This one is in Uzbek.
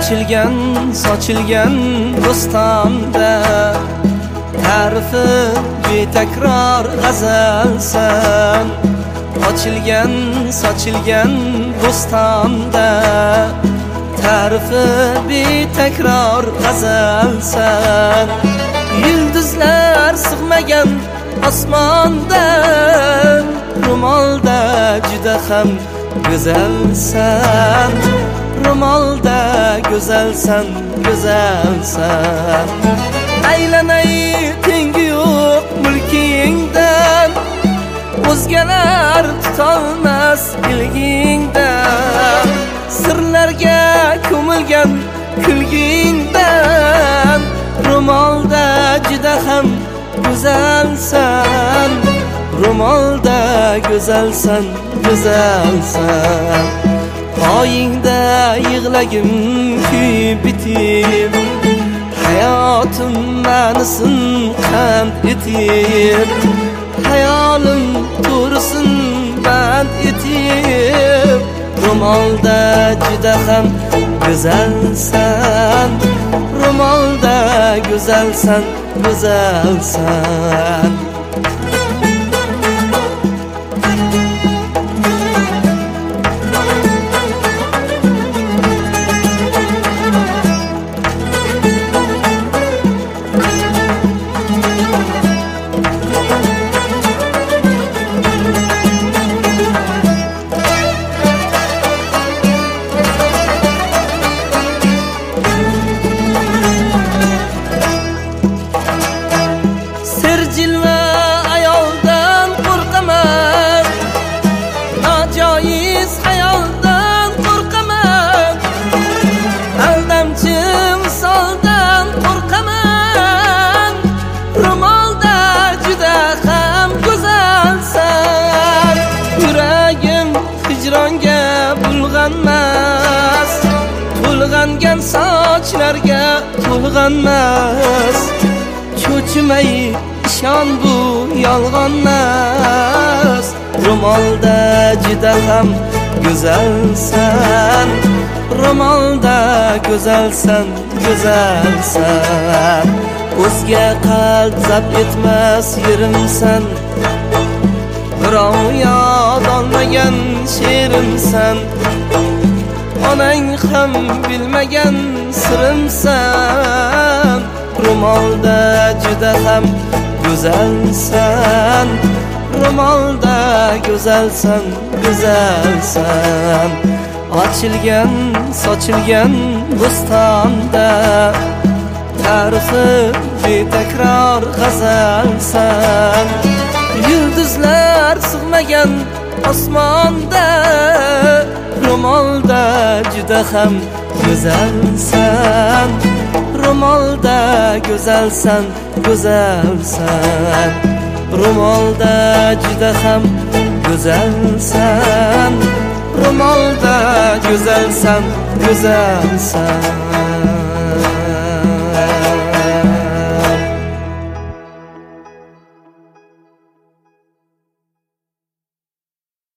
ochilgan sochilgan bo'stonda ta'rifi betakror g'azalsan. Ochilgan sochilgan bo'stonda ta'rifi betakror g'azalsan. Yulduzlar sig'magan osmonda ro'molda juda ham go'zalsan. Ro'molda go'zalsan, go'zalsan. Aylanay tengi yo'q mulkingdan, o'zgalar tutolmas ilgingdan. Sirlarga ko'milgan kulgingdan, ro'molda juda ham go'zalsan. Ro'molda go'zalsan, go'zalsan. Poyingda yig'lagim kuyib bitib, hayotim ma'nisin qand etib, hayolim to'risin band etib. Ro'molda juda ham go'zalsan. Ro'molda go'zalsan, go'zalsan. To'lg'angan sochlarga to'lg'anmas. Cho'chimay ishon, bu yolg'onmas. Ro'molda juda ham go'zalsan. Ro'molda go'zalsan, go'zalsan. O'zga qalb zabt etmas yerimsan. Birov yod olmagan sherimsan. Onang ham bilmagan sirimsan. Ro'molda juda ham go'zalsan. Ro'molda go'zalsan, go'zalsan. Ochilgan sochilgan bo'stonda ta'rifi betakror g'azalsan. Yulduzlar sig'magan osmonda ro'molda juda ham go'zalsan. Ro'molda go'zalsan, go'zalsan. Ro'molda juda ham go'zalsan. Ro'molda go'zalsan, go'zalsan.